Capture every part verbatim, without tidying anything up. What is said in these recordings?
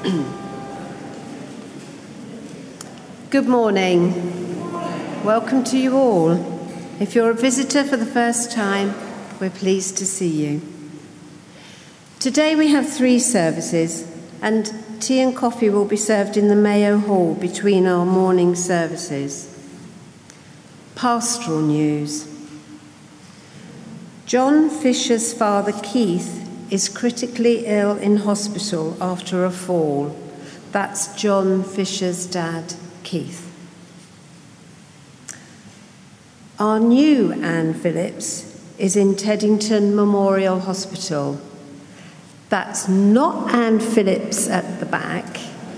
Good morning. Welcome to you all. If you're a visitor for the first time, we're pleased to see you. Today we have three services, and tea and coffee will be served in the Mayo Hall between our morning services. Pastoral news. John Fisher's father, Keith, is critically ill in hospital after a fall. That's John Fisher's dad, Keith. Our new Anne Phillips is in Teddington Memorial Hospital. That's not Anne Phillips at the back,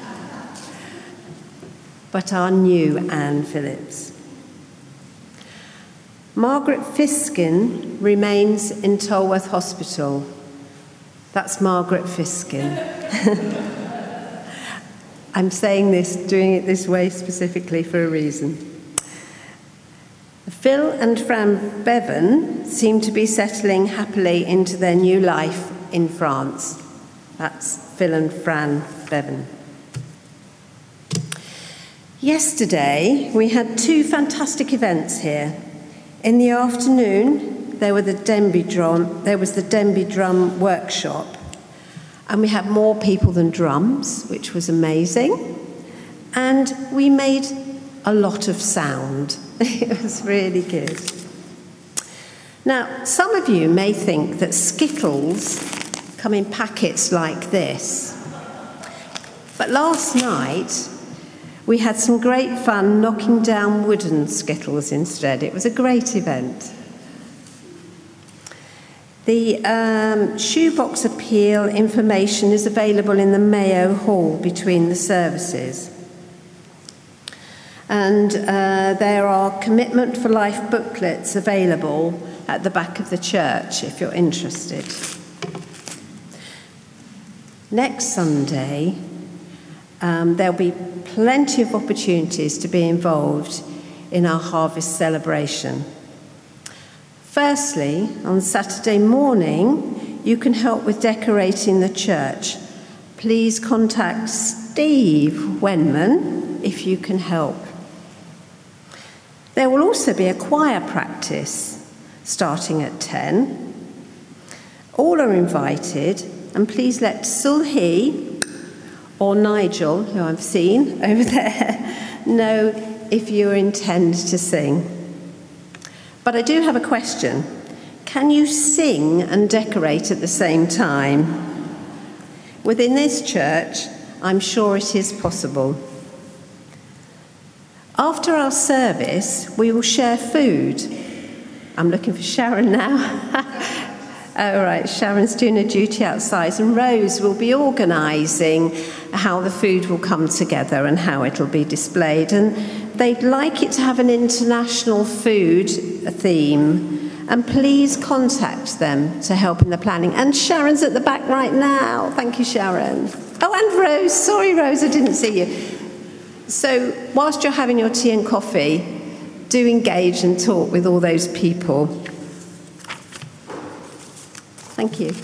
but our new Anne Phillips. Margaret Fiskin remains in Tolworth Hospital. That's Margaret Fiskin. I'm saying this, doing it this way specifically for a reason. Phil and Fran Bevan seem to be settling happily into their new life in France. That's Phil and Fran Bevan. Yesterday, we had two fantastic events here. In the afternoon, there were the Denby drum, there was the Denby drum workshop, and we had more people than drums, which was amazing. And we made a lot of sound. It was really good. Now, some of you may think that Skittles come in packets like this. But last night, we had some great fun knocking down wooden Skittles instead. It was a great event. The um, shoebox appeal information is available in the Mayo Hall between the services. And uh, there are Commitment for Life booklets available at the back of the church if you're interested. Next Sunday, um, there'll be plenty of opportunities to be involved in our harvest celebration. Firstly, on Saturday morning, you can help with decorating the church. Please contact Steve Wenman if you can help. There will also be a choir practice starting at ten. All are invited, and please let Sulhi or Nigel, who I've seen over there, know if you intend to sing. But I do have a question. Can you sing and decorate at the same time? Within this church, I'm sure it is possible. After our service, we will share food. I'm looking for Sharon now. Oh, right, Sharon's doing a duty outside, and Rose will be organising how the food will come together and how it'll be displayed. And they'd like it to have an international food theme. And please contact them to help in the planning. And Sharon's at the back right now. Thank you, Sharon. Oh, and Rose. Sorry, Rose, I didn't see you. So whilst you're having your tea and coffee, do engage and talk with all those people. Thank you.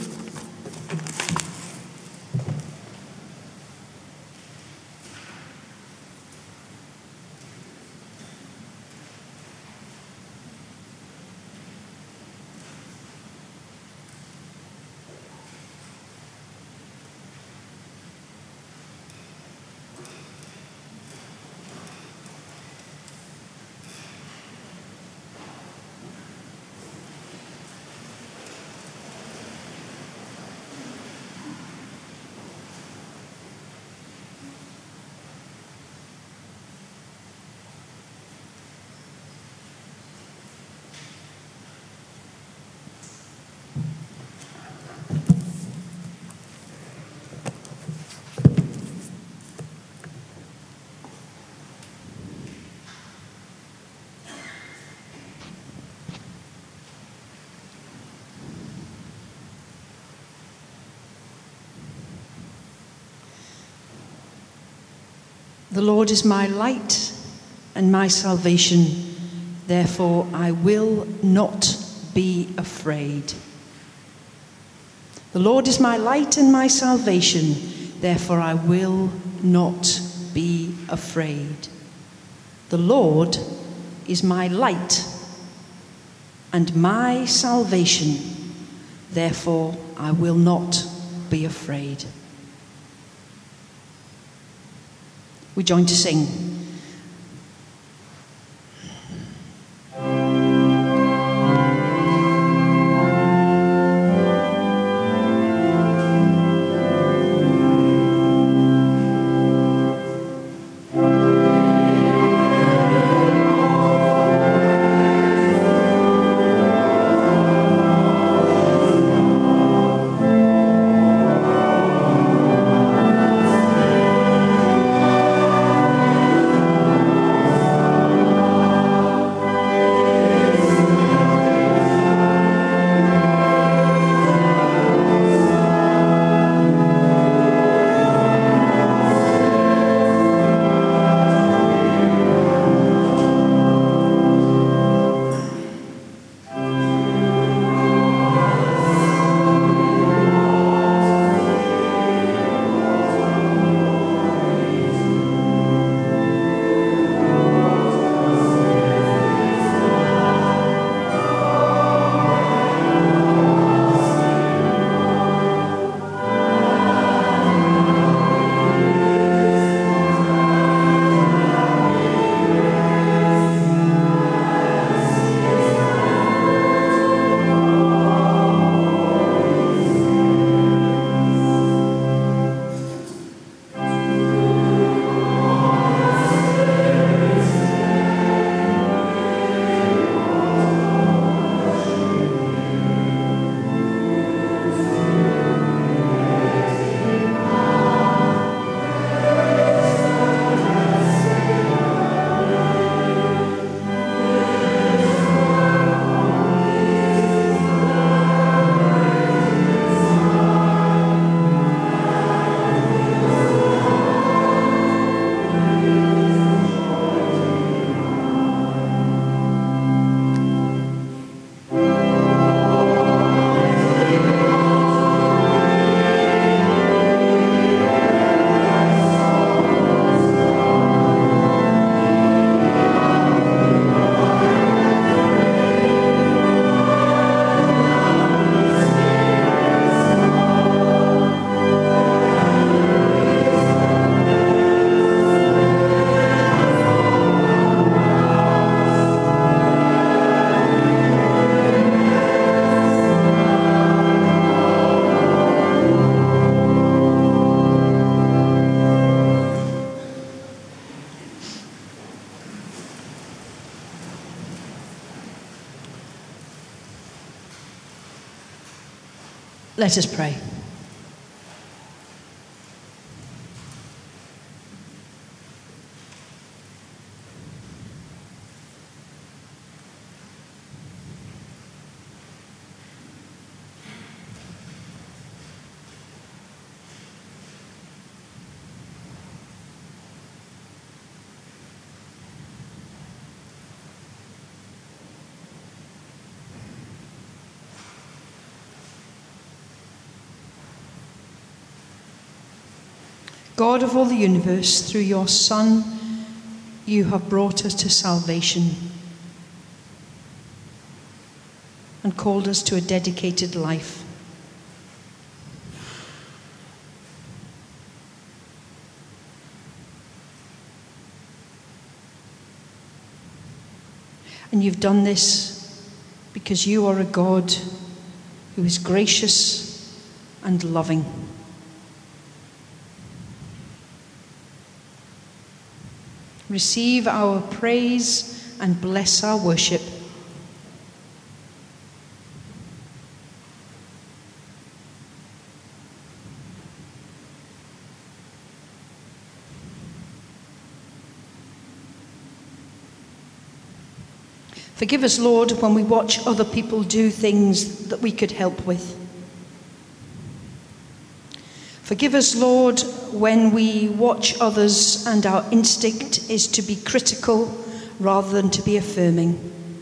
The Lord is my light and my salvation, therefore I will not be afraid. The Lord is my light and my salvation, therefore I will not be afraid. The Lord is my light and my salvation, therefore I will not be afraid. We join to sing. Let us pray. God of all the universe, through your Son, you have brought us to salvation and called us to a dedicated life. And you've done this because you are a God who is gracious and loving. Receive our praise and bless our worship. Forgive us, Lord, when we watch other people do things that we could help with. Forgive us, Lord, when we watch others and our instinct is to be critical rather than to be affirming.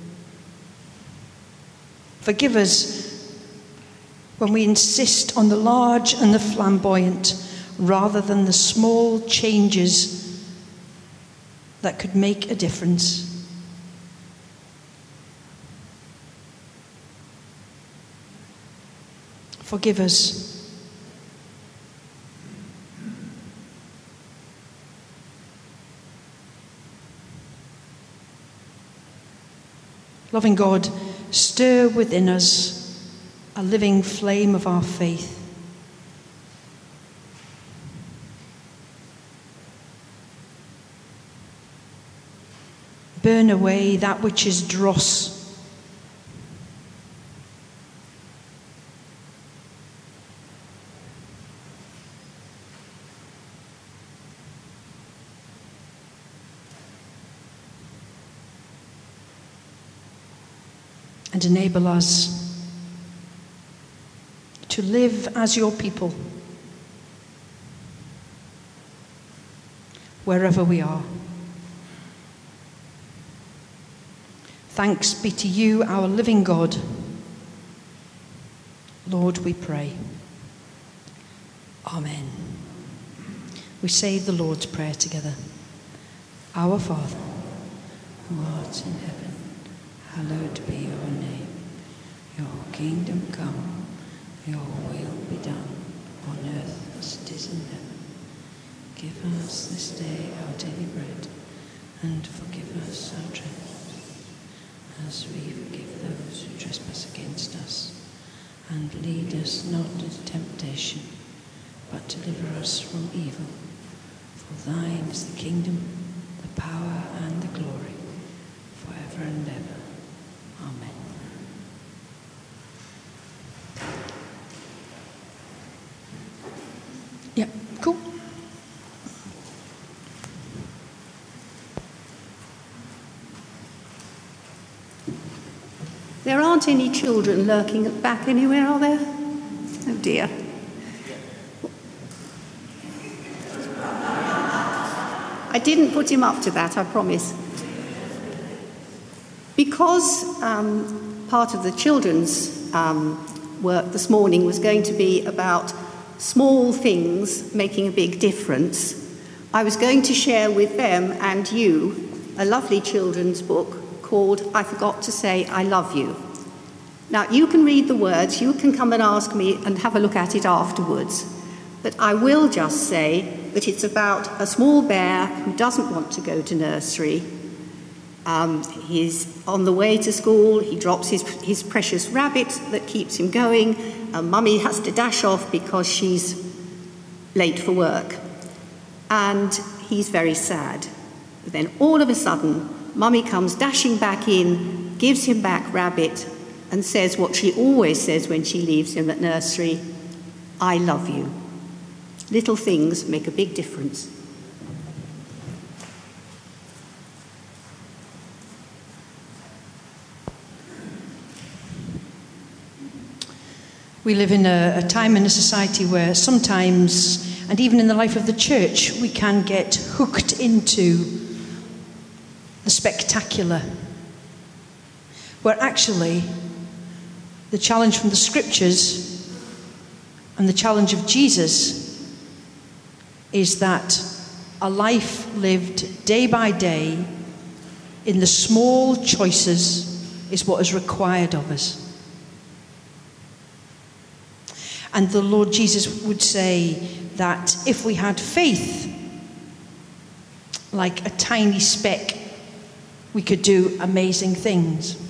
Forgive us when we insist on the large and the flamboyant rather than the small changes that could make a difference. Forgive us. Loving God, stir within us a living flame of our faith. Burn away that which is dross. And enable us to live as your people, wherever we are. Thanks be to you, our living God. Lord, we pray. Amen. We say the Lord's Prayer together. Our Father, who art in heaven, hallowed be your name. Your kingdom come, your will be done, on earth as it is in heaven. Give us this day our daily bread, and forgive us our trespasses, as we forgive those who trespass against us. And lead us not into temptation, but deliver us from evil. For thine is the kingdom, the power, and the glory, forever and ever. Amen. Yeah, cool. There aren't any children lurking at the back anywhere, are there? Oh dear. I didn't put him up to that, I promise. Because um, part of the children's um, work this morning was going to be about small things making a big difference, I was going to share with them and you a lovely children's book called I Forgot to Say I Love You. Now, you can read the words, you can come and ask me and have a look at it afterwards, but I will just say that it's about a small bear who doesn't want to go to nursery. Um, he's on the way to school, he drops his, his precious rabbit that keeps him going, and Mummy has to dash off because she's late for work. And he's very sad. But then all of a sudden, Mummy comes dashing back in, gives him back Rabbit, and says what she always says when she leaves him at nursery, I love you. Little things make a big difference. We live in a, a time in a society where sometimes, and even in the life of the church, we can get hooked into the spectacular, where actually the challenge from the scriptures and the challenge of Jesus is that a life lived day by day in the small choices is what is required of us. And the Lord Jesus would say that if we had faith, like a tiny speck, we could do amazing things.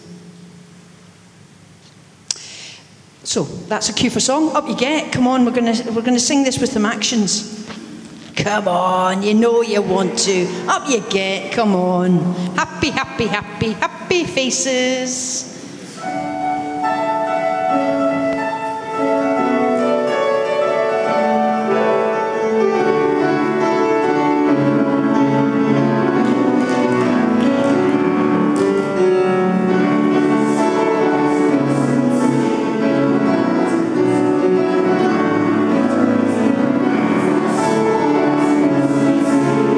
So that's a cue for song. Up you get. Come on, we're gonna we're gonna sing this with some actions. Come on, you know you want to. Up you get. Come on. Happy, happy, happy, happy faces.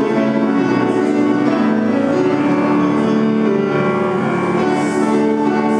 Thank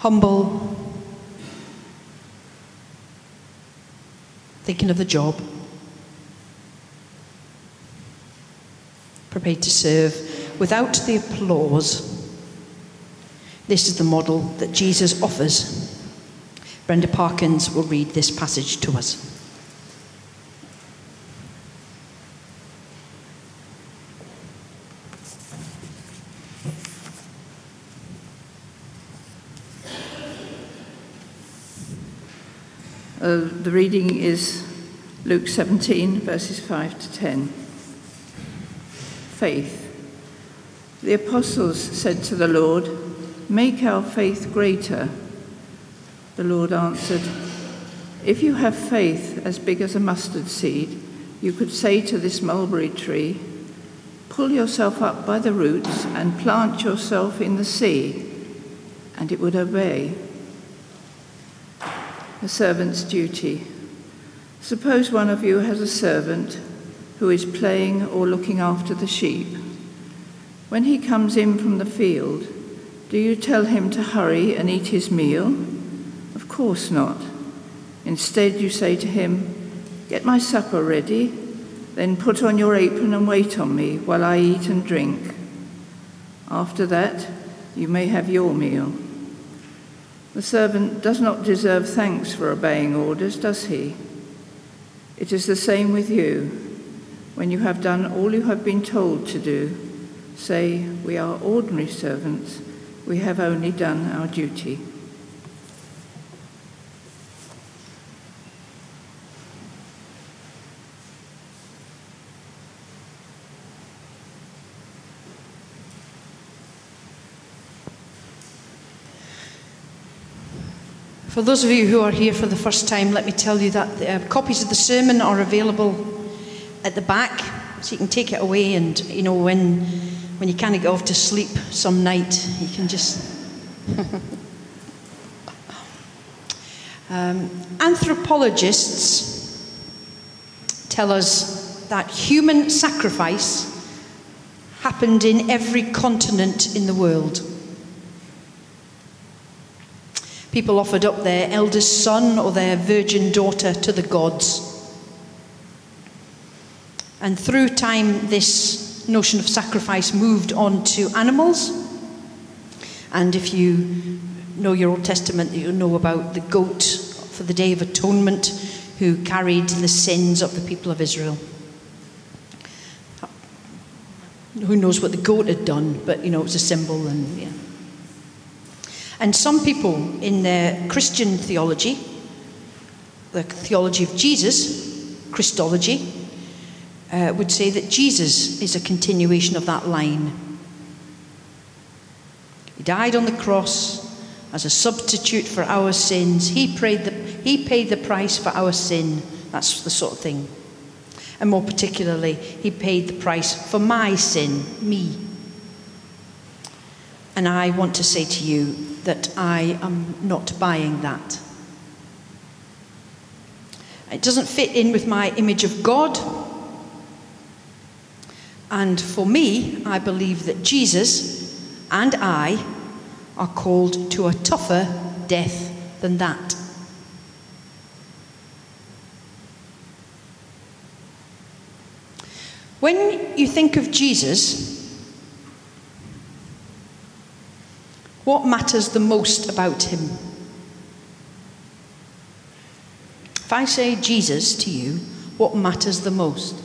humble, thinking of the job, prepared to serve without the applause. This is the model that Jesus offers. Brenda Parkins will read this passage to us. Uh, the reading is Luke seventeen, verses five to ten. Faith. The apostles said to the Lord, "Make our faith greater." The Lord answered, "If you have faith as big as a mustard seed, you could say to this mulberry tree, 'Pull yourself up by the roots and plant yourself in the sea,' and it would obey." A servant's duty. Suppose one of you has a servant who is playing or looking after the sheep. When he comes in from the field, do you tell him to hurry and eat his meal? Of course not. Instead, you say to him, "Get my supper ready, then put on your apron and wait on me while I eat and drink. After that, you may have your meal." The servant does not deserve thanks for obeying orders, does he? It is the same with you. When you have done all you have been told to do, say, "We are ordinary servants. We have only done our duty." For those of you who are here for the first time, let me tell you that the, uh, copies of the sermon are available at the back, so you can take it away, and you know, when when you can't get off to sleep some night, you can just um, anthropologists tell us that human sacrifice happened in every continent in the world. People offered up their eldest son or their virgin daughter to the gods. And through time, this notion of sacrifice moved on to animals. And if you know your Old Testament, you know about the goat for the Day of Atonement who carried the sins of the people of Israel. Who knows what the goat had done, but you know, it was a symbol. And yeah. And some people in their Christian theology, the theology of Jesus, Christology, uh, would say that Jesus is a continuation of that line. He died on the cross as a substitute for our sins. He paid the, he paid the price for our sin. That's the sort of thing. And more particularly, he paid the price for my sin, me. And I want to say to you that I am not buying that. It doesn't fit in with my image of God. And for me, I believe that Jesus and I are called to a tougher death than that. When you think of Jesus, what matters the most about him? If I say Jesus to you, what matters the most?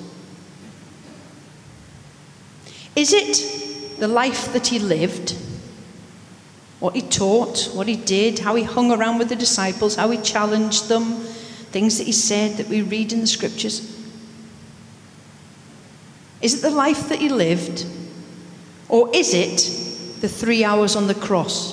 Is it the life that he lived? What he taught, what he did, how he hung around with the disciples, how he challenged them, things that he said that we read in the scriptures? Is it the life that he lived? Or is it the three hours on the cross?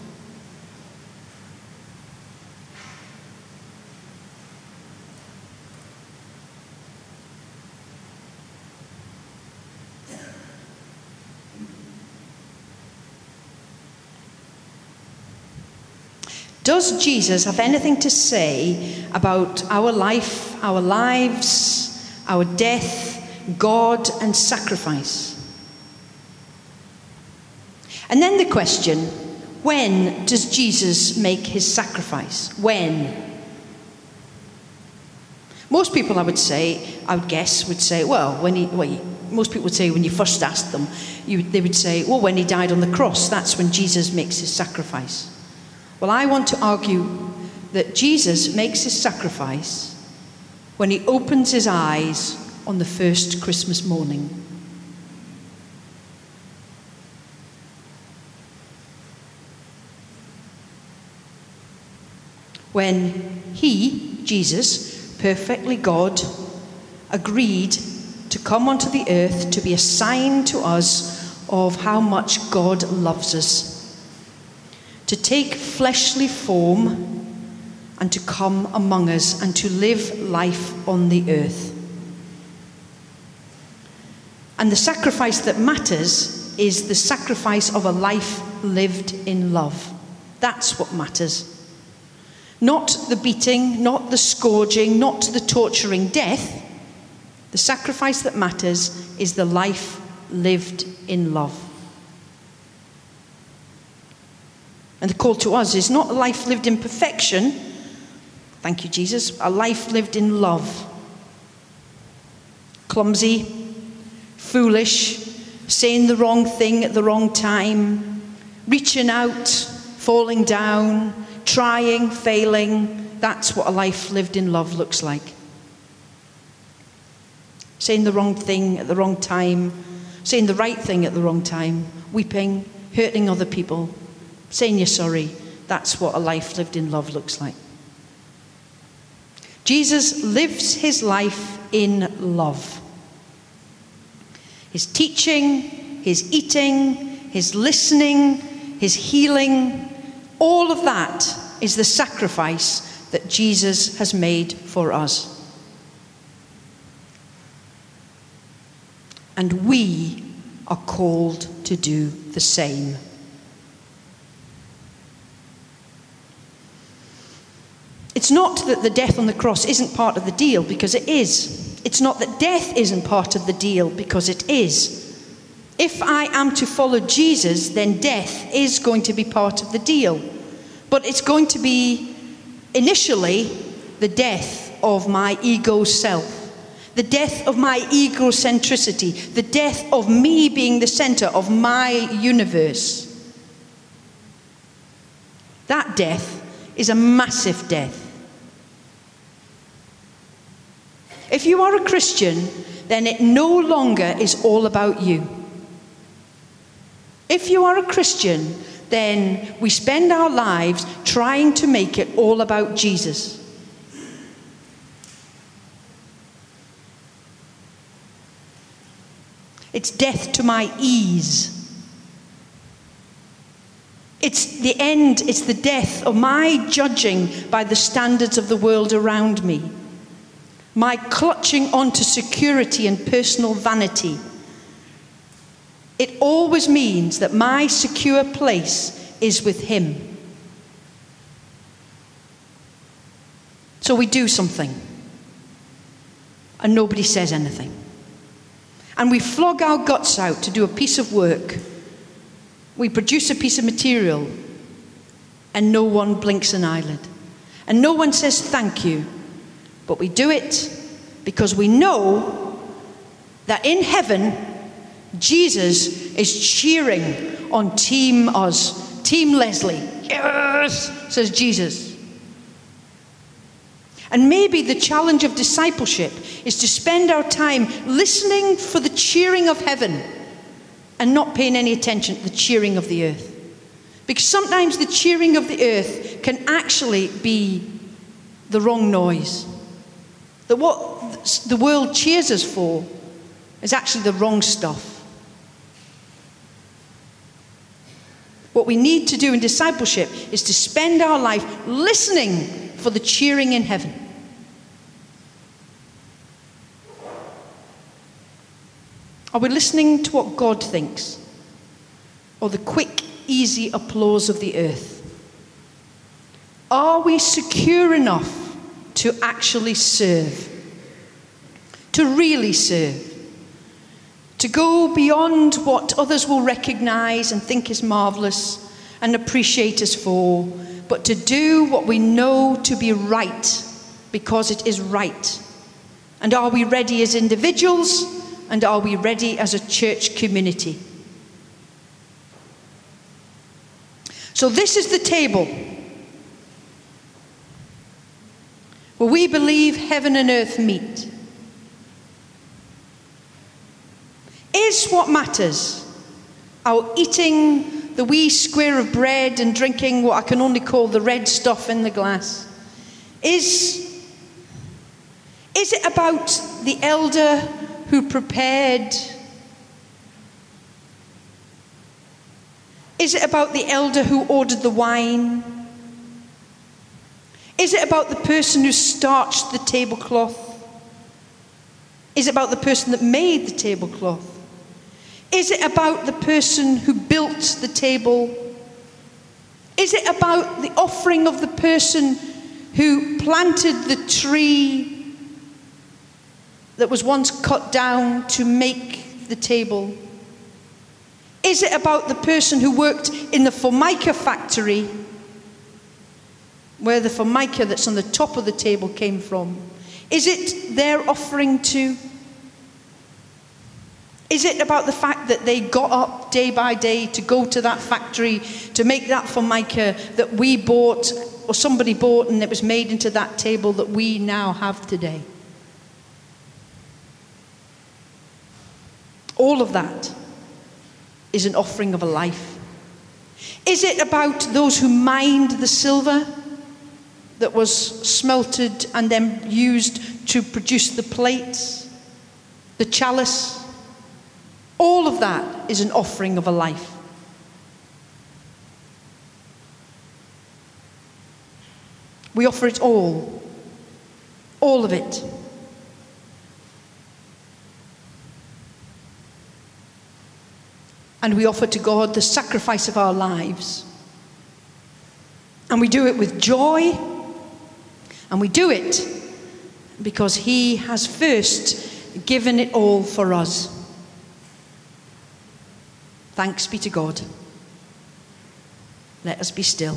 Does Jesus have anything to say about our life, our lives, our death, God and sacrifice? And then the question, When does Jesus make his sacrifice? When? Most people, I would say, I would guess, would say, well, when he, well, most people would say when you first asked them, you, they would say, well, when he died on the cross, that's when Jesus makes his sacrifice. Well, I want to argue that Jesus makes his sacrifice when he opens his eyes on the first Christmas morning. When he, Jesus, perfectly God, agreed to come onto the earth to be a sign to us of how much God loves us, to take fleshly form and to come among us and to live life on the earth. And the sacrifice that matters is the sacrifice of a life lived in love. That's what matters. Not the beating, not the scourging, not the torturing death. The sacrifice that matters is the life lived in love. And the call to us is not a life lived in perfection. Thank you, Jesus. A life lived in love. Clumsy, foolish, saying the wrong thing at the wrong time, reaching out, falling down, trying, failing. That's what a life lived in love looks like. Saying the wrong thing at the wrong time, saying the right thing at the wrong time, weeping, hurting other people, saying you're sorry. That's what a life lived in love looks like. Jesus lives his life in love. His teaching, his eating, his listening, his healing, all of that is the sacrifice that Jesus has made for us. And we are called to do the same. It's not that the death on the cross isn't part of the deal, because it is. It's not that death isn't part of the deal, because it is. If I am to follow Jesus, then death is going to be part of the deal. But it's going to be, initially, the death of my ego self. The death of my egocentricity. The death of me being the center of my universe. That death is a massive death. If you are a Christian, then it no longer is all about you. If you are a Christian, then we spend our lives trying to make it all about Jesus. It's death to my ease. It's the end, it's the death of my judging by the standards of the world around me. My clutching onto security and personal vanity. It always means that my secure place is with him. So we do something, and nobody says anything. And we flog our guts out to do a piece of work. We produce a piece of material, and no one blinks an eyelid. And no one says thank you. But we do it because we know that in heaven, Jesus is cheering on Team Us. Team Leslie. Yes, says Jesus. And maybe the challenge of discipleship is to spend our time listening for the cheering of heaven and not paying any attention to the cheering of the earth. Because sometimes the cheering of the earth can actually be the wrong noise. That what the world cheers us for is actually the wrong stuff. What we need to do in discipleship is to spend our life listening for the cheering in heaven. Are we listening to what God thinks? Or the quick, easy applause of the earth? Are we secure enough to actually serve? To really serve? To go beyond what others will recognize and think is marvelous, and appreciate us for, but to do what we know to be right because it is right. And are we ready as individuals, and are we ready as a church community? So this is the table where we believe heaven and earth meet. Is what matters our eating the wee square of bread and drinking what I can only call the red stuff in the glass? Is, is it about the elder who prepared? Is it about the elder who ordered the wine? Is it about the person who starched the tablecloth? Is it about the person that made the tablecloth? Is it about the person who built the table? Is it about the offering of the person who planted the tree that was once cut down to make the table? Is it about the person who worked in the formica factory, where the formica that's on the top of the table came from? Is it their offering to? Is it about the fact that they got up day by day to go to that factory to make that formica that we bought, or somebody bought, and it was made into that table that we now have today? All of that is an offering of a life. Is it about those who mined the silver that was smelted and then used to produce the plates, the chalice? All of that is an offering of a life. We offer it all, all of it. And we offer to God the sacrifice of our lives. And we do it with joy. And we do it because He has first given it all for us. Thanks be to God. Let us be still.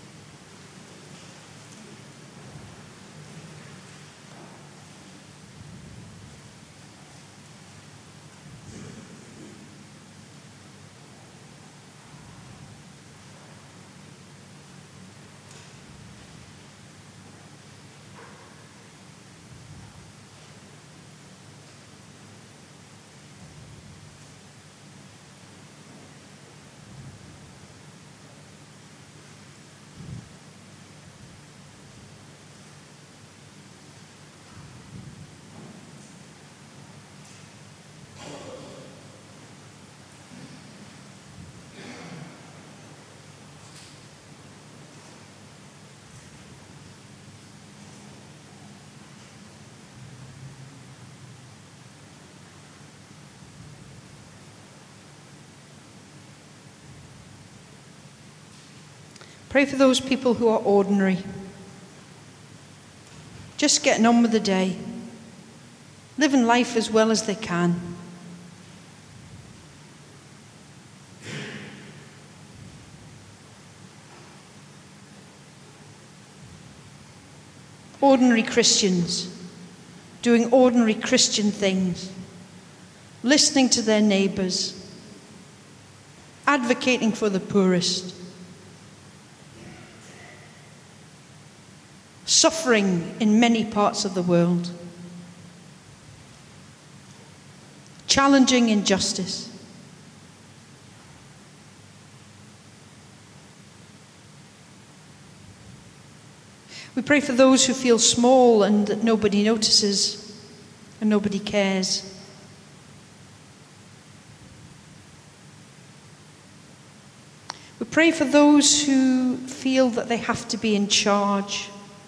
Pray for those people who are ordinary, just getting on with the day, living life as well as they can. Ordinary Christians, doing ordinary Christian things, listening to their neighbours, advocating for the poorest, suffering in many parts of the world, challenging injustice. We pray for those who feel small and that nobody notices and nobody cares. We pray for those who feel that they have to be in charge.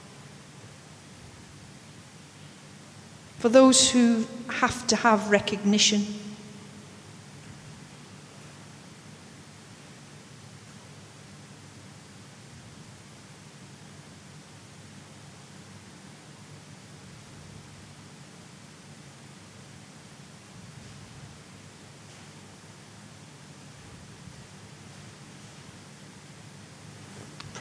For those who have to have recognition.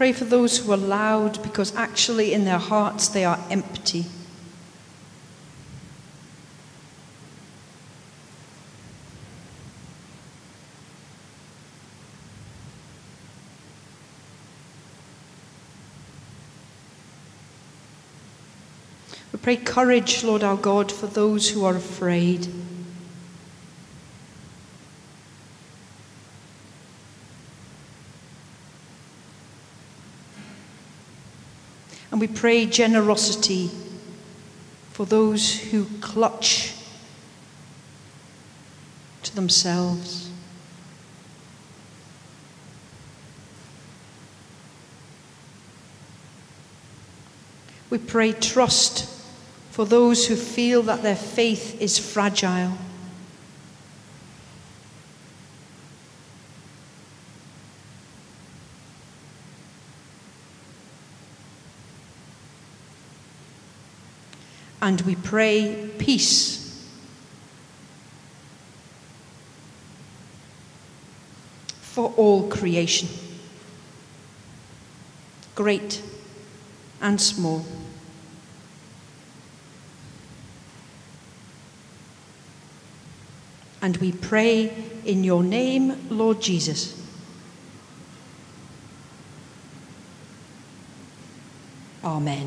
Pray for those who are loud because actually in their hearts they are empty. We pray courage, Lord our God, for those who are afraid. And we pray generosity for those who clutch to themselves. We pray trust for those who feel that their faith is fragile. And we pray peace for all creation, great and small. And we pray in your name, Lord Jesus. Amen.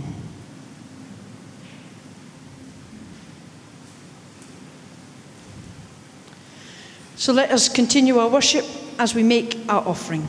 So let us continue our worship as we make our offering.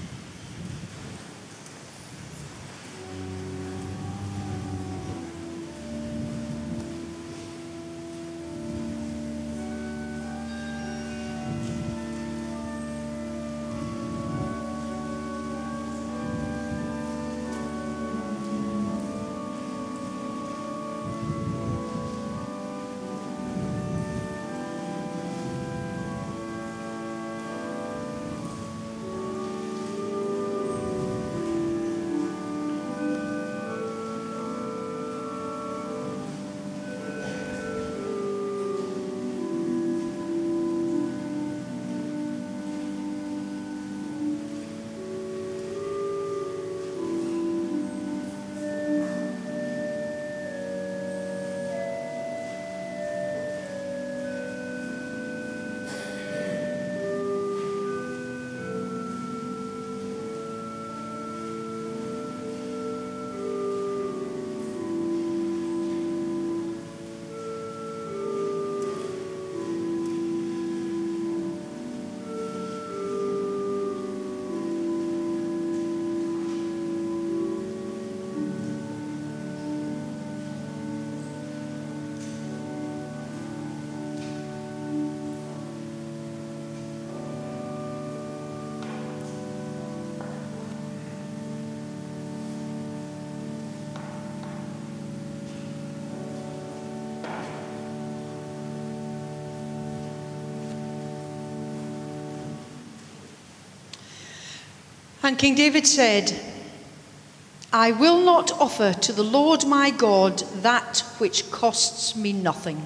And King David said, I will not offer to the Lord my God that which costs me nothing.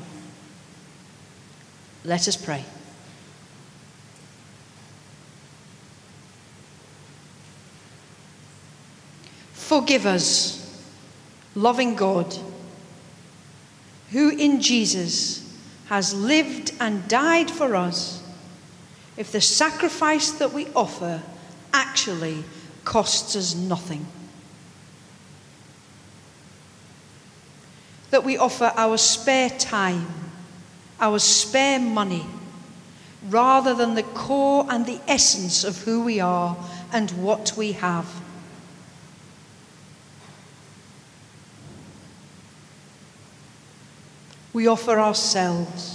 Let us pray. Forgive us, loving God, who in Jesus has lived and died for us, if the sacrifice that we offer actually costs us nothing. That we offer our spare time, our spare money, rather than the core and the essence of who we are and what we have. We offer ourselves.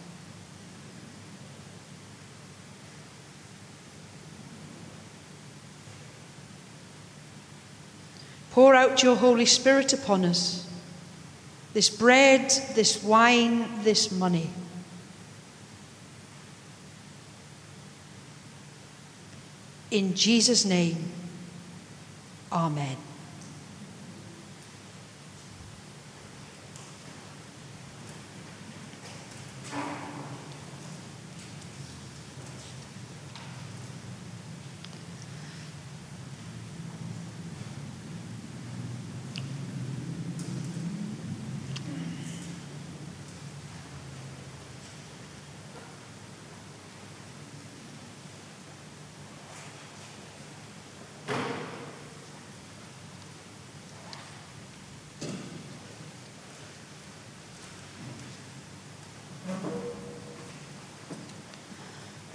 Pour out your Holy Spirit upon us, this bread, this wine, this money. In Jesus' name, amen.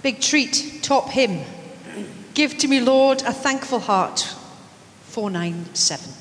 Big treat, top hymn. Give to me, Lord, a thankful heart. four ninety-seven.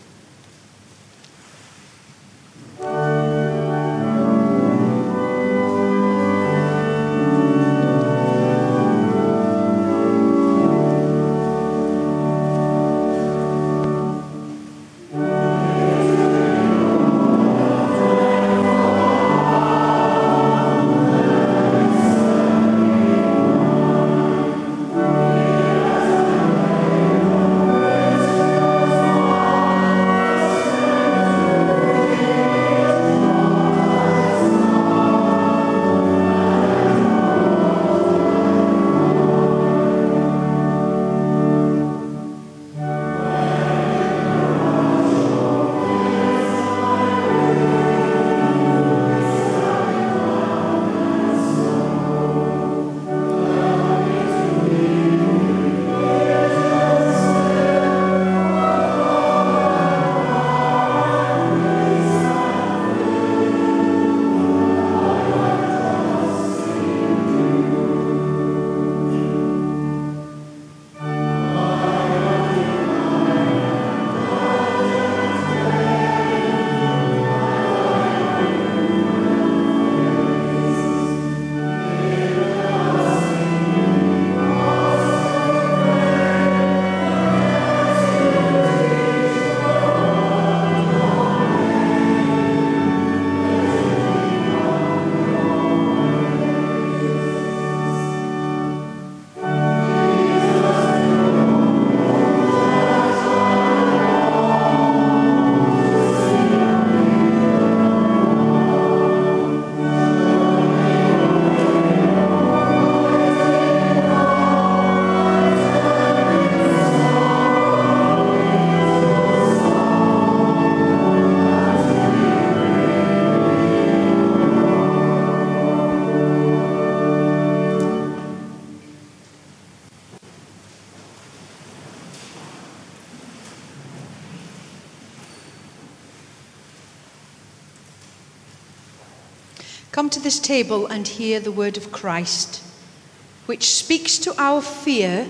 Come to this table and hear the word of Christ, which speaks to our fear,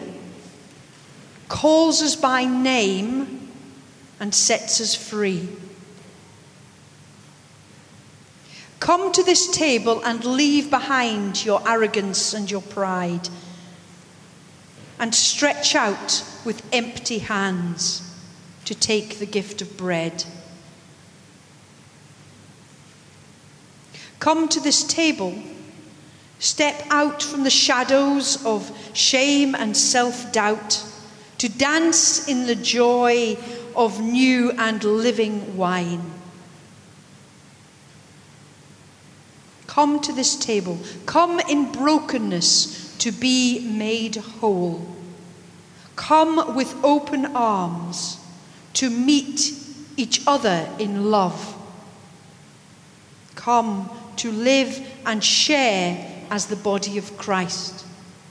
calls us by name, and sets us free. Come to this table and leave behind your arrogance and your pride, and stretch out with empty hands to take the gift of bread. Come to this table, step out from the shadows of shame and self-doubt to dance in the joy of new and living wine. Come to this table, come in brokenness to be made whole. Come with open arms to meet each other in love. Come to live and share as the body of Christ.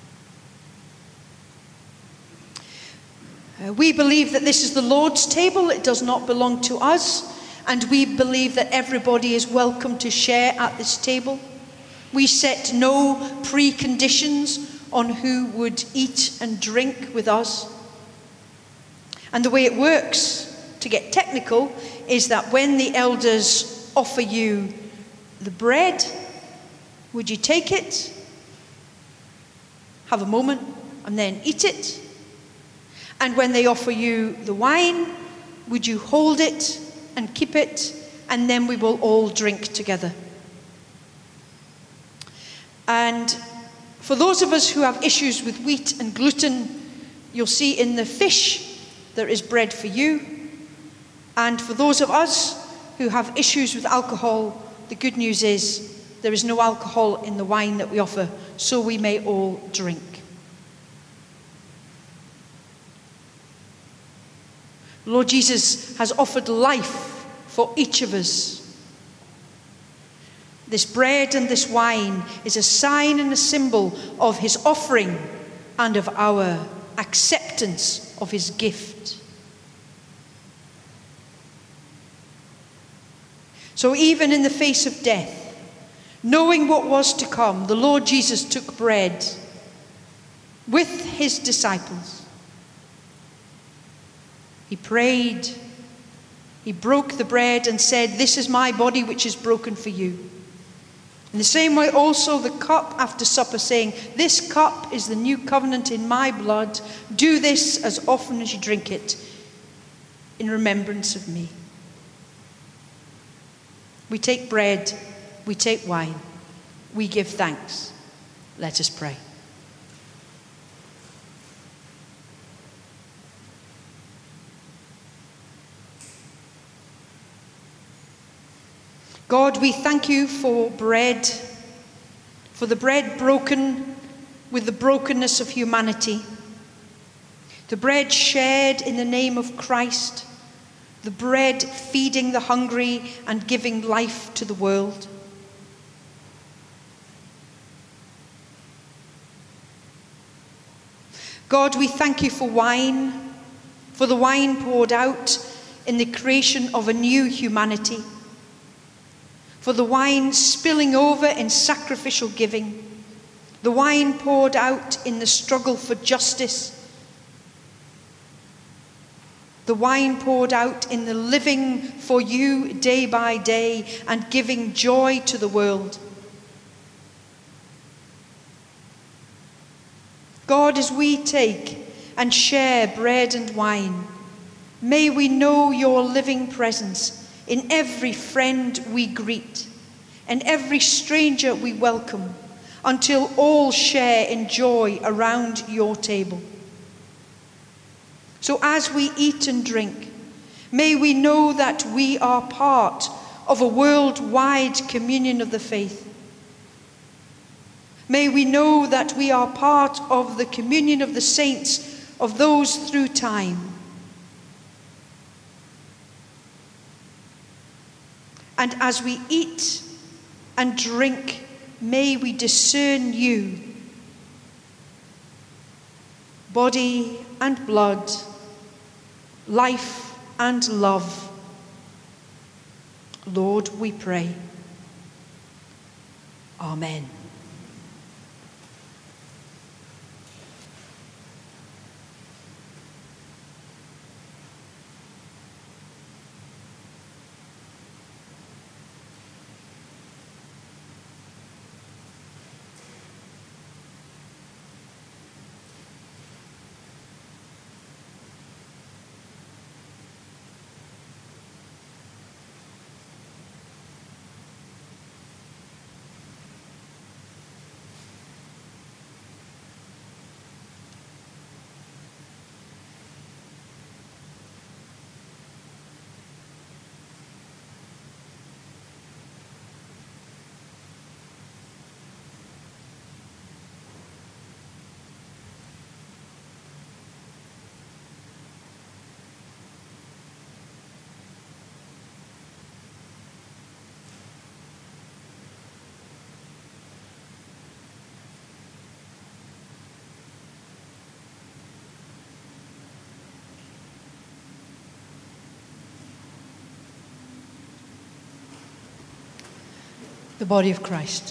Uh, we believe that this is the Lord's table. It does not belong to us. And we believe that everybody is welcome to share at this table. We set no preconditions on who would eat and drink with us. And the way it works, to get technical, is that when the elders offer you the bread, would you take it, have a moment, and then eat it? And when they offer you the wine, would you hold it and keep it, and then we will all drink together? And for those of us who have issues with wheat and gluten, you'll see in the fish there is bread for you. And for those of us who have issues with alcohol, the good news is there is no alcohol in the wine that we offer, so we may all drink. The Lord Jesus has offered life for each of us. This bread and this wine is a sign and a symbol of his offering and of our acceptance of his gift. So even in the face of death, knowing what was to come, the Lord Jesus took bread with his disciples. He prayed. He broke the bread and said, "This is my body which is broken for you." In the same way also the cup after supper, saying, "This cup is the new covenant in my blood. Do this as often as you drink it in remembrance of me." We take bread, we take wine, we give thanks. Let us pray. God, we thank you for bread, for the bread broken with the brokenness of humanity, the bread shared in the name of Christ, the bread feeding the hungry and giving life to the world. God, we thank you for wine, for the wine poured out in the creation of a new humanity, for the wine spilling over in sacrificial giving, the wine poured out in the struggle for justice, the wine poured out in the living for you day by day and giving joy to the world. God, as we take and share bread and wine, may we know your living presence in every friend we greet and every stranger we welcome, until all share in joy around your table. So as we eat and drink, may we know that we are part of a worldwide communion of the faith. May we know that we are part of the communion of the saints, of those through time. And as we eat and drink, may we discern you, body and blood, life and love. Lord, we pray. Amen. The body of Christ.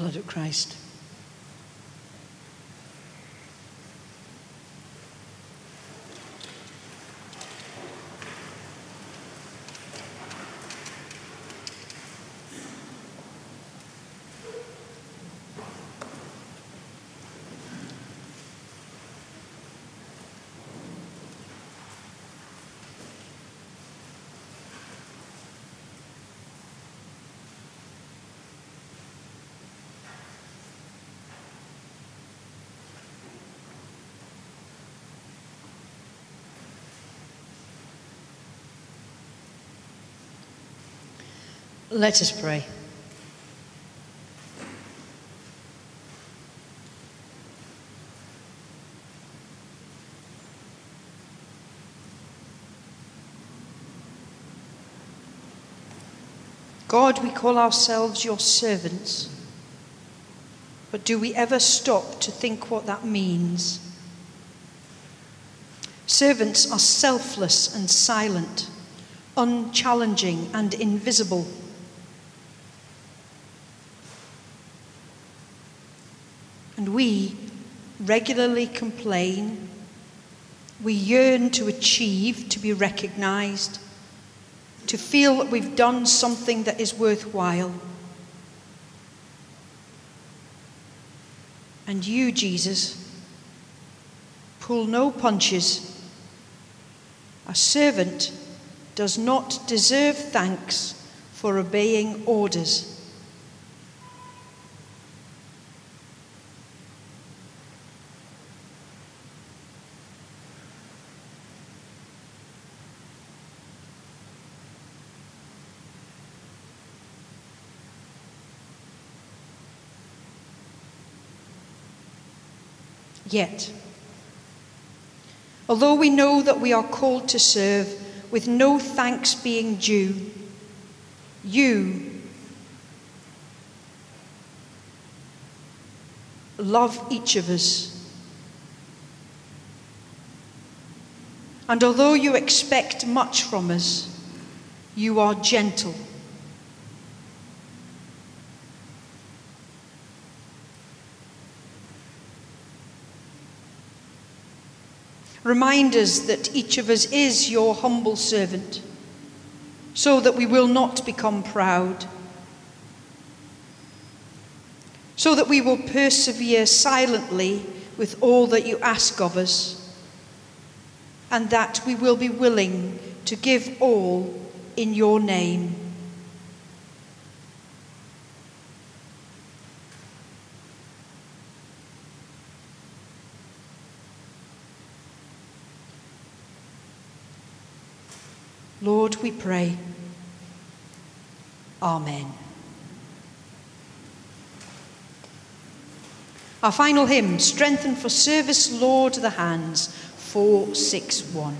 blood of Christ. Let us pray. God, we call ourselves your servants, but do we ever stop to think what that means? Servants are selfless and silent, unchallenging and invisible. And we regularly complain. We yearn to achieve, to be recognized, to feel that we've done something that is worthwhile. And you, Jesus, pull no punches. A servant does not deserve thanks for obeying orders. Yet, although we know that we are called to serve with no thanks being due, you love each of us. And although you expect much from us, you are gentle. Remind us that each of us is your humble servant, so that we will not become proud, so that we will persevere silently with all that you ask of us, and that we will be willing to give all in your name. Lord, we pray. Amen. Our final hymn, Strengthen for Service, Lord, the Hands, four six one.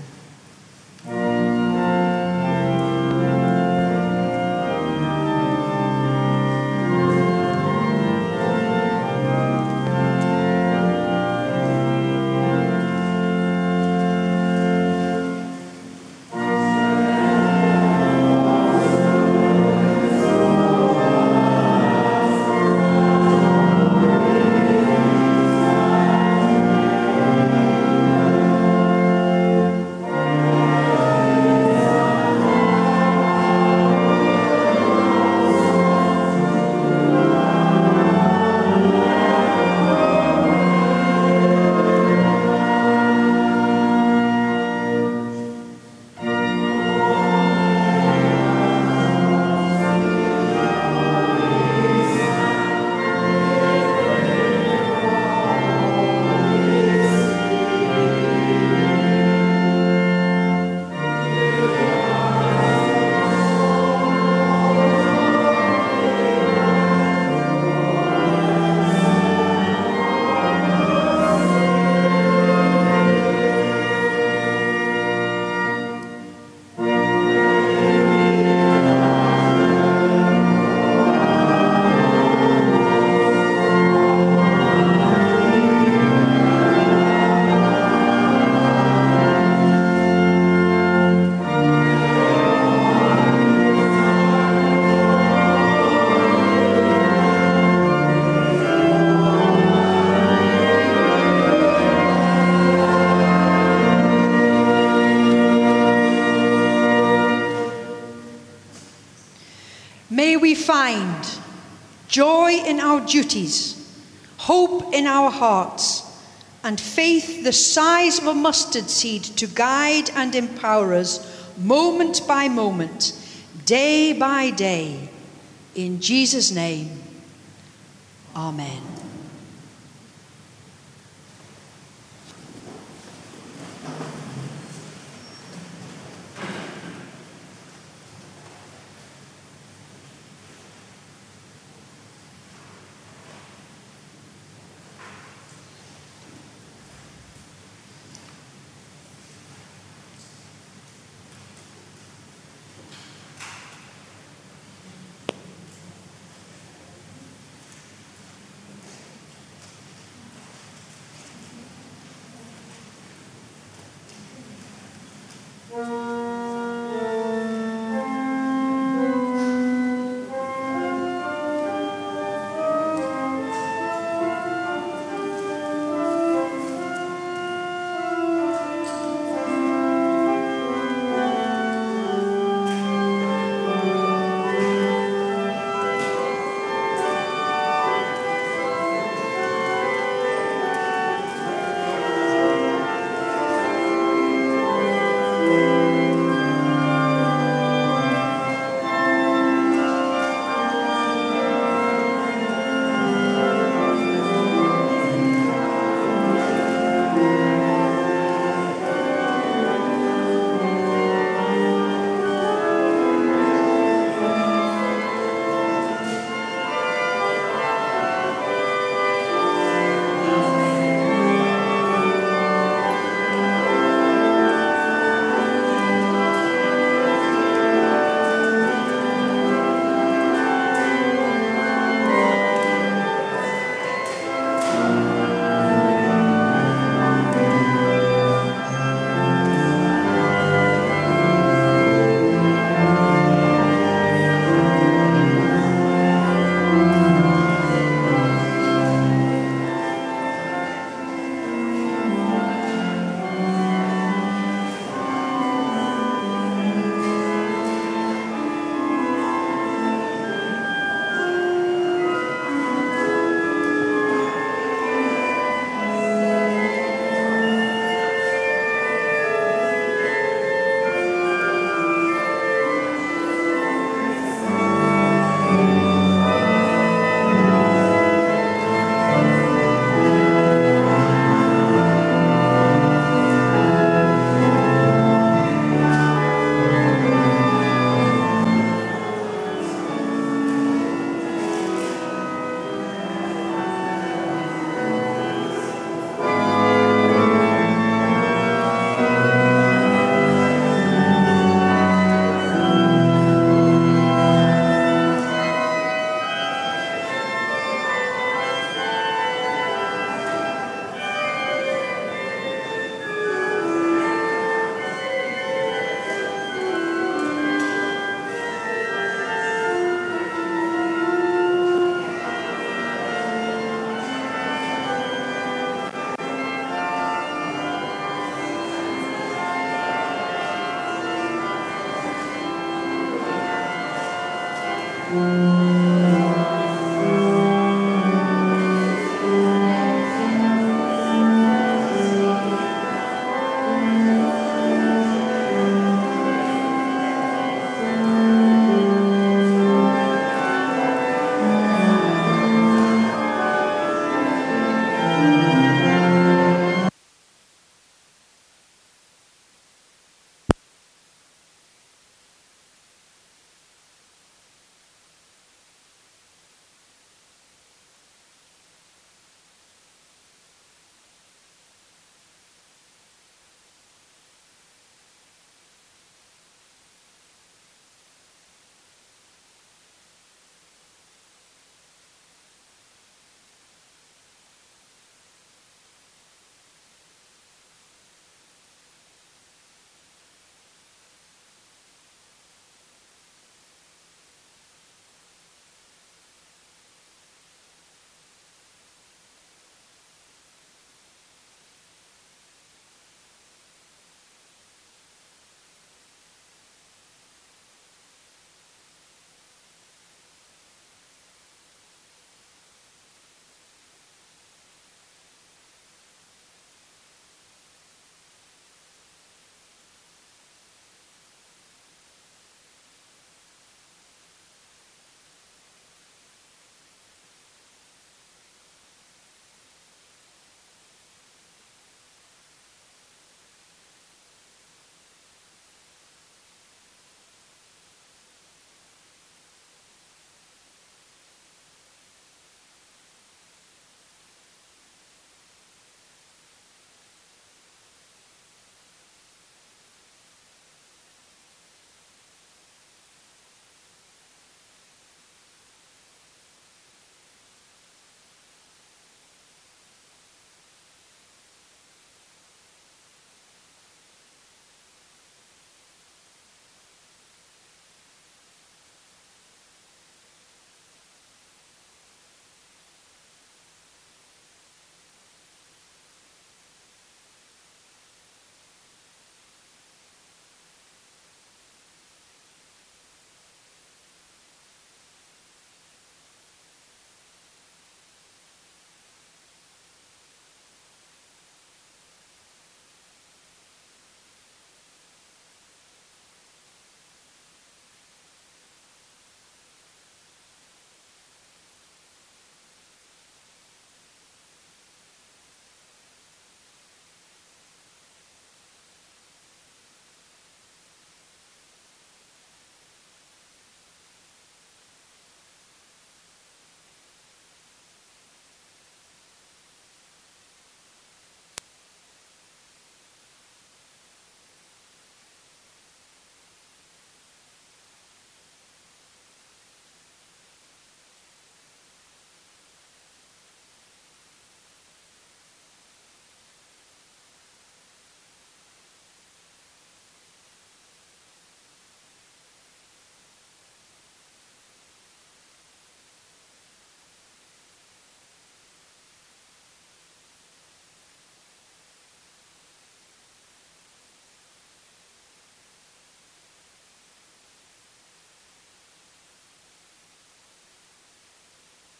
in our duties, hope in our hearts, and faith the size of a mustard seed to guide and empower us moment by moment, day by day. In Jesus' name, amen.